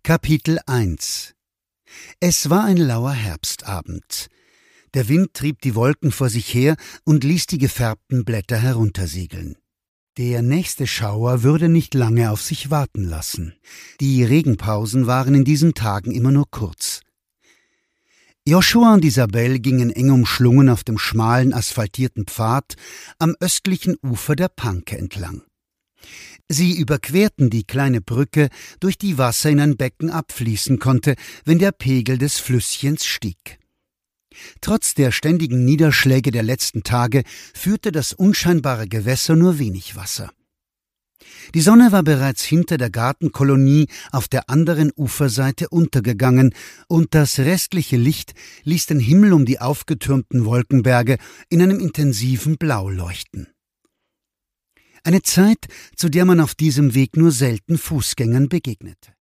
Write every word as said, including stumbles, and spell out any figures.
Kapitel eins. Es war ein lauer Herbstabend. Der Wind trieb die Wolken vor sich her und ließ die gefärbten Blätter heruntersegeln. Der nächste Schauer würde nicht lange auf sich warten lassen. Die Regenpausen waren in diesen Tagen immer nur kurz. Joshua und Isabel gingen eng umschlungen auf dem schmalen, asphaltierten Pfad am östlichen Ufer der Panke entlang. Sie überquerten die kleine Brücke, durch die Wasser in ein Becken abfließen konnte, wenn der Pegel des Flüsschens stieg. Trotz der ständigen Niederschläge der letzten Tage führte das unscheinbare Gewässer nur wenig Wasser. Die Sonne war bereits hinter der Gartenkolonie auf der anderen Uferseite untergegangen, und das restliche Licht ließ den Himmel um die aufgetürmten Wolkenberge in einem intensiven Blau leuchten. Eine Zeit, zu der man auf diesem Weg nur selten Fußgängern begegnete.